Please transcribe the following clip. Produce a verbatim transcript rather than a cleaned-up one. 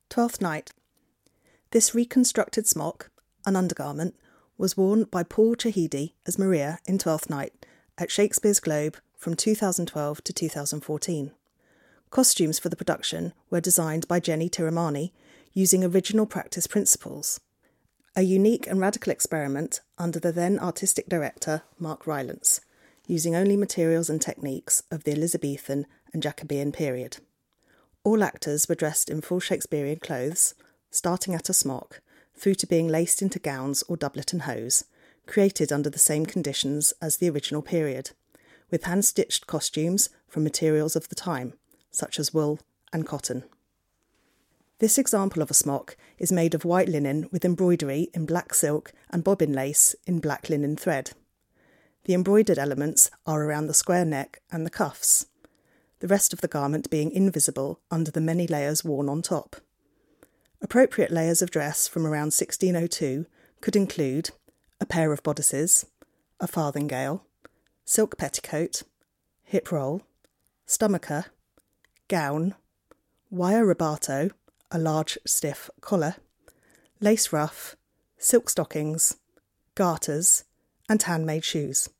Twelfth Night. This reconstructed smock, an undergarment, was worn by Paul Chahidi as Maria in Twelfth Night at Shakespeare's Globe from two thousand twelve to two thousand fourteen. Costumes for the production were designed by Jenny Tiramani using original practice principles, a unique and radical experiment under the then artistic director Mark Rylance, using only materials and techniques of the Elizabethan and Jacobean period. All actors were dressed in full Shakespearean clothes, starting at a smock, through to being laced into gowns or doublet and hose, created under the same conditions as the original period, with hand-stitched costumes from materials of the time, such as wool and cotton. This example of a smock is made of white linen with embroidery in black silk and bobbin lace in black linen thread. The embroidered elements are around the square neck and the cuffs, the rest of the garment being invisible under the many layers worn on top. Appropriate layers of dress from around sixteen oh two could include a pair of bodices, a farthingale, silk petticoat, hip roll, stomacher, gown, wire rebato, a large stiff collar, lace ruff, silk stockings, garters, and handmade shoes.